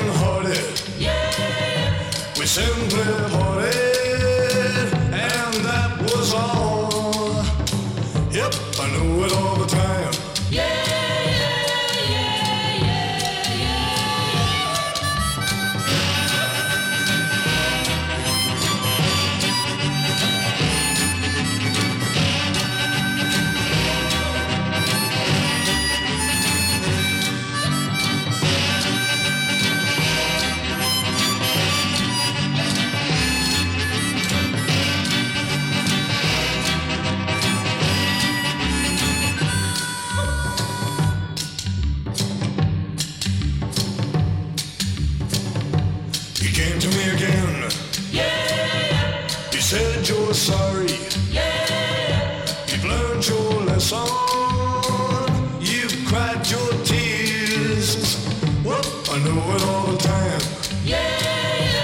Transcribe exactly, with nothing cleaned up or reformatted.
hearted. We simply parted, and that was all. Yep, I knew it all the time. He came to me again. He said you're sorry. You've learned your lesson. You've cried your tears. Well, I know it all the time.